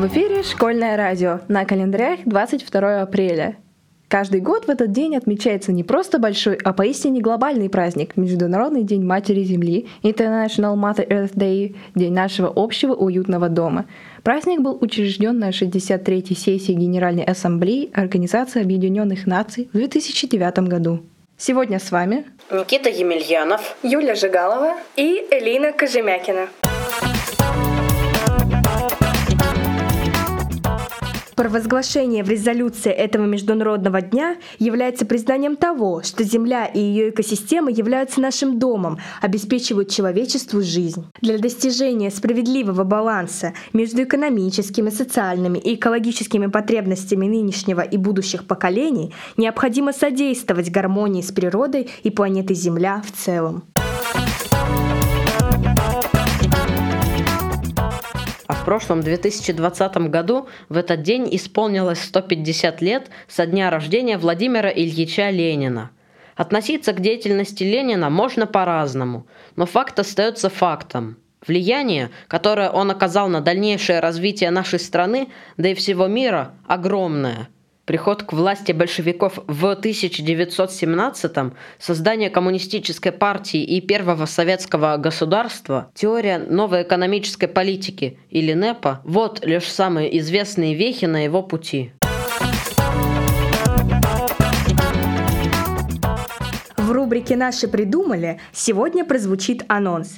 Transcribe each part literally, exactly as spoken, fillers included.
В эфире «Школьное радио», на календарях двадцать второе апреля. Каждый год в этот день отмечается не просто большой, а поистине глобальный праздник – Международный день Матери Земли, International Mother Earth Day, День нашего общего уютного дома. Праздник был учрежден на шестьдесят третьей сессии Генеральной Ассамблеи Организации Объединенных Наций в две тысячи девятом году. Сегодня с вами Никита Емельянов, Юля Жигалова и Элина Кожемякина. Провозглашение в резолюции этого международного дня является признанием того, что Земля и ее экосистемы являются нашим домом, обеспечивают человечеству жизнь. Для достижения справедливого баланса между экономическими, социальными и экологическими потребностями нынешнего и будущих поколений необходимо содействовать гармонии с природой и планетой Земля в целом. В прошлом две тысячи двадцатом году в этот день исполнилось сто пятьдесят лет со дня рождения Владимира Ильича Ленина. Относиться к деятельности Ленина можно по-разному, но факт остается фактом. Влияние, которое он оказал на дальнейшее развитие нашей страны, да и всего мира, огромное. Приход к власти большевиков в тысяча девятьсот семнадцатом, создание коммунистической партии и первого советского государства, теория новой экономической политики или НЭПа – вот лишь самые известные вехи на его пути. В рубрике «Наши придумали» сегодня прозвучит анонс.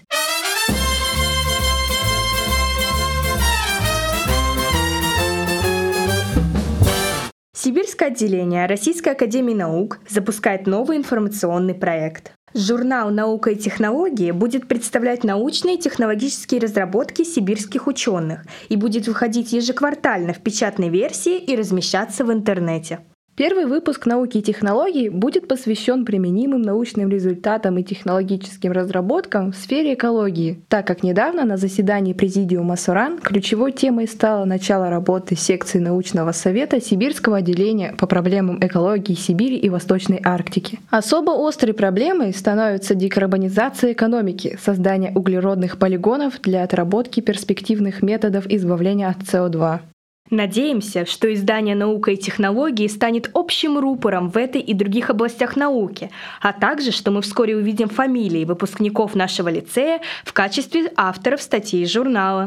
Сибирское отделение Российской академии наук запускает новый информационный проект. Журнал «Наука и технологии» будет представлять научные и технологические разработки сибирских ученых и будет выходить ежеквартально в печатной версии и размещаться в интернете. Первый выпуск «Науки и технологий» будет посвящен применимым научным результатам и технологическим разработкам в сфере экологии, так как недавно на заседании Президиума СОРАН ключевой темой стало начало работы секции научного совета Сибирского отделения по проблемам экологии Сибири и Восточной Арктики. Особо острой проблемой становится декарбонизация экономики, создание углеродных полигонов для отработки перспективных методов избавления от С О два. Надеемся, что издание «Наука и технологии» станет общим рупором в этой и других областях науки, а также, что мы вскоре увидим фамилии выпускников нашего лицея в качестве авторов статей журнала.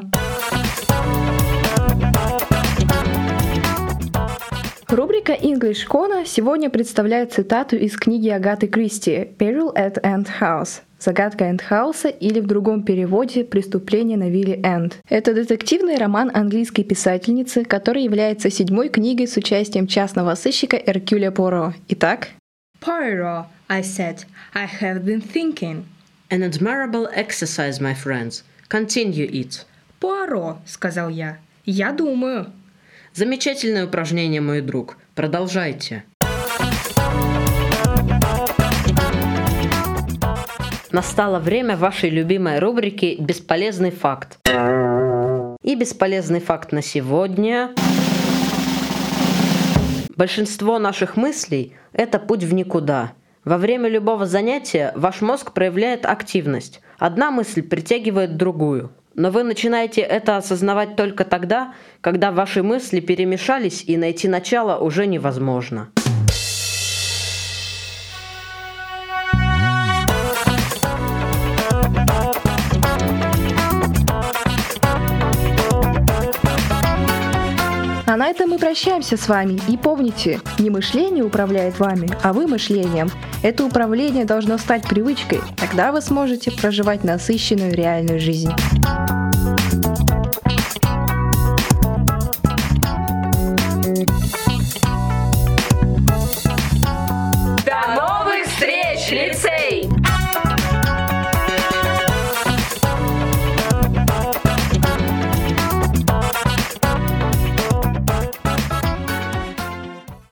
Рубрика English Corner сегодня представляет цитату из книги Агаты Кристи «Peril at End House». «Загадка Эндхауса» или в другом переводе «Преступление на вилле Энд». Это детективный роман английской писательницы, который является седьмой книгой с участием частного сыщика Эркюля Пуаро. Итак. Poirot, I said, I have been thinking. An admirable exercise, my friends. Continue it. Пуаро, сказал я, я думаю. Замечательное упражнение, мой друг. Продолжайте. Настало время вашей любимой рубрики «Бесполезный факт». И бесполезный факт на сегодня. Большинство наших мыслей – это путь в никуда. Во время любого занятия ваш мозг проявляет активность. Одна мысль притягивает другую. Но вы начинаете это осознавать только тогда, когда ваши мысли перемешались и найти начало уже невозможно. А на этом мы прощаемся с вами. И помните, не мышление управляет вами, а вы мышлением. Это управление должно стать привычкой. Тогда вы сможете проживать насыщенную реальную жизнь. До новых встреч, лицей!